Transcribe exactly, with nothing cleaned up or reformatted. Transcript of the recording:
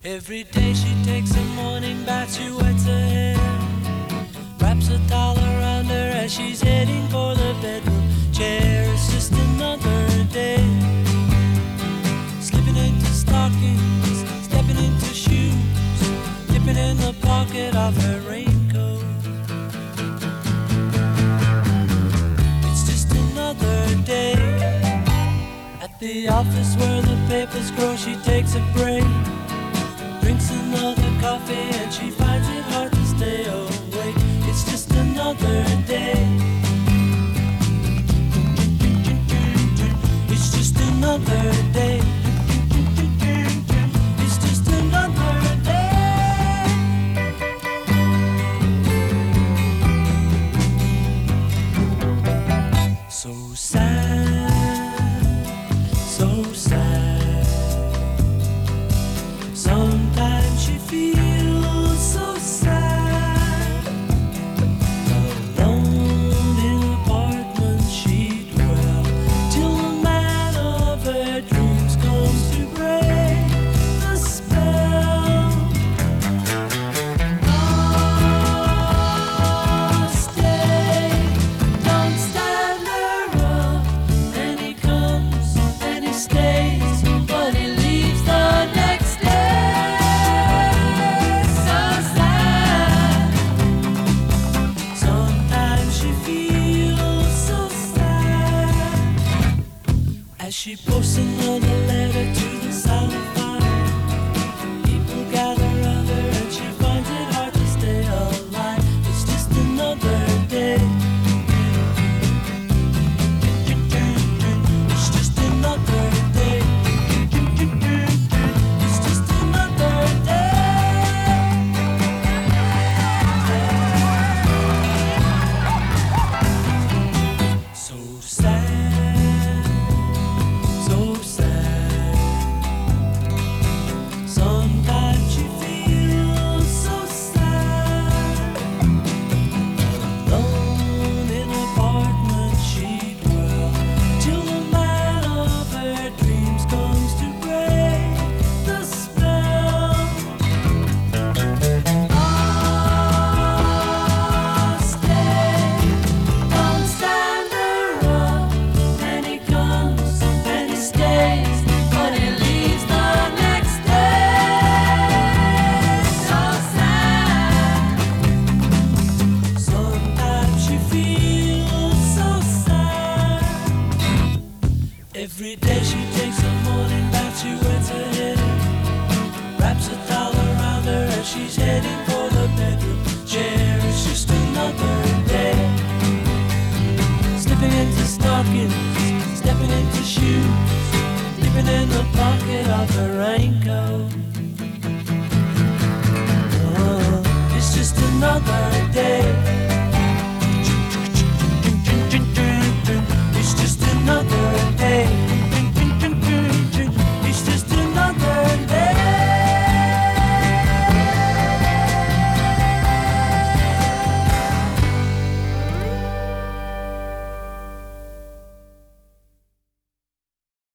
Every day she takes a morning bath, she wets her hair, wraps a towel around her as she's heading for the bedroom chair. It's just another day, slipping into stockings, stepping into shoes, dipping in the pocket of her raincoat. It's just another day, at the office where the papers grow, she takes a break, drinks another coffee and she finds it hard to stay awake. It's just another day. It's just another day. It's just another day. So sad, so sad. Sometimes she feels so sad, alone in an apartment she dwells, till the man of her dreams comes to break the spell. Oh, stay, don't stand her up, and he comes and he stays, but he leaves the next day. As she posts another letter to the Salafine, people gather around her and she finds it hard to stay alive. It's just another day. It's just another day. It's just another day. So sad, so sad. Sometimes she feels so sad, alone in an apartment she dwells, till the man of her dreams comes to break the spell. Oh, stay, don't stand her up, and he comes and he stays, but he leaves the next day. So sad. Sometimes she feels so sad. Every day she takes a morning bath, she wets her hair, wraps a towel around her as she's heading for the bedroom chair. It's just another day, slipping into stockings, stepping into shoes, dipping in the pocket of her raincoat.